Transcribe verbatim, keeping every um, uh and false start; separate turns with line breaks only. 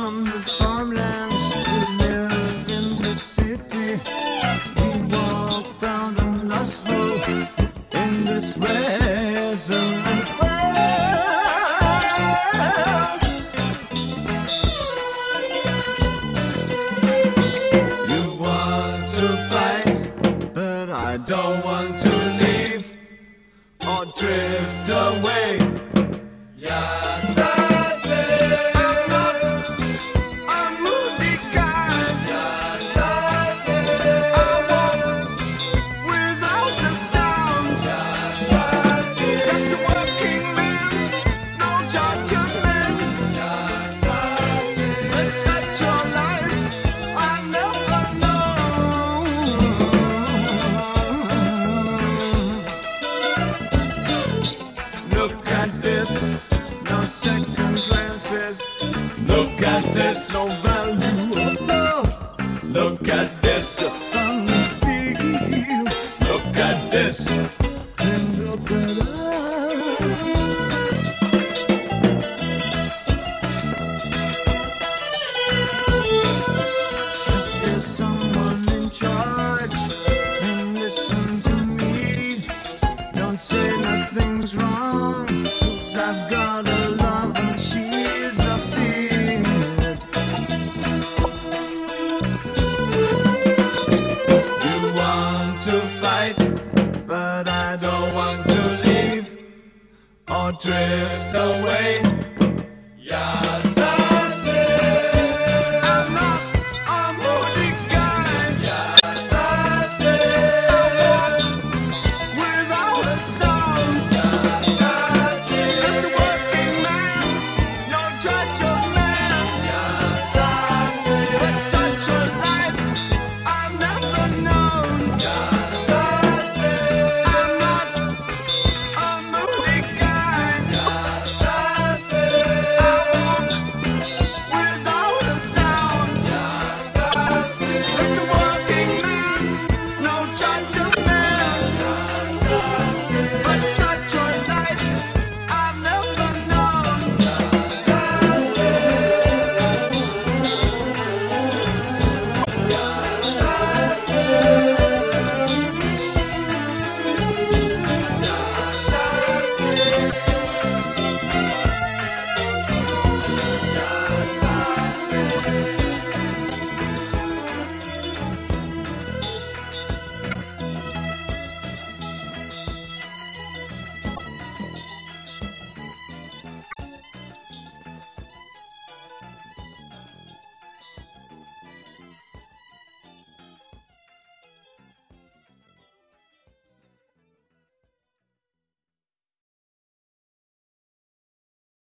from the farmlands to live in the city. We walk proud and lustful in this resonant world. You want to fight, but I don't want to leave or drift away. Yes, I say I'm not a moody guy. Yes, I say I walk without a sound. Yes, I say just a working man, no judge of men. Yes, I say but such a life I never know. Look at this. No second glances. Look at this, no value of love. Look at this, the sun and steel. Look at this, and look at us. If there's someone in charge, then listen to me. Don't say nothing's wrong, 'cause I've got a love and she's a fit. You want to fight, but I don't want to leave or drift away.